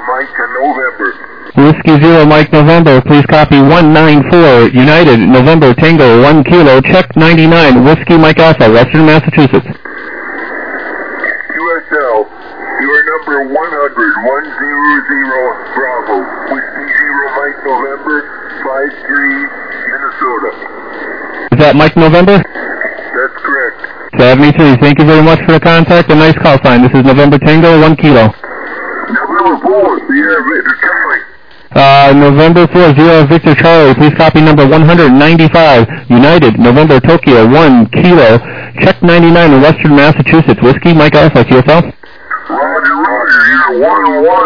Mike November. Whiskey Zero Mike November, please copy 194 United November Tango 1 Kilo, check 99 Whiskey Mike Alpha, Western Massachusetts. QSL, you are number 100 Bravo, Whiskey Zero Mike November 53 Minnesota. Is that Mike November? That's correct. 73. Thank you very much for the contact. A nice call sign. This is November Tango 1 Kilo. November 4, Sierra Victor Charlie. November 4, Zero Victor Charlie. Please copy number 195 United November Tokyo 1 Kilo. Check 99 in Western Massachusetts. Whiskey Mike Alpha, QSL. Roger, you're 101.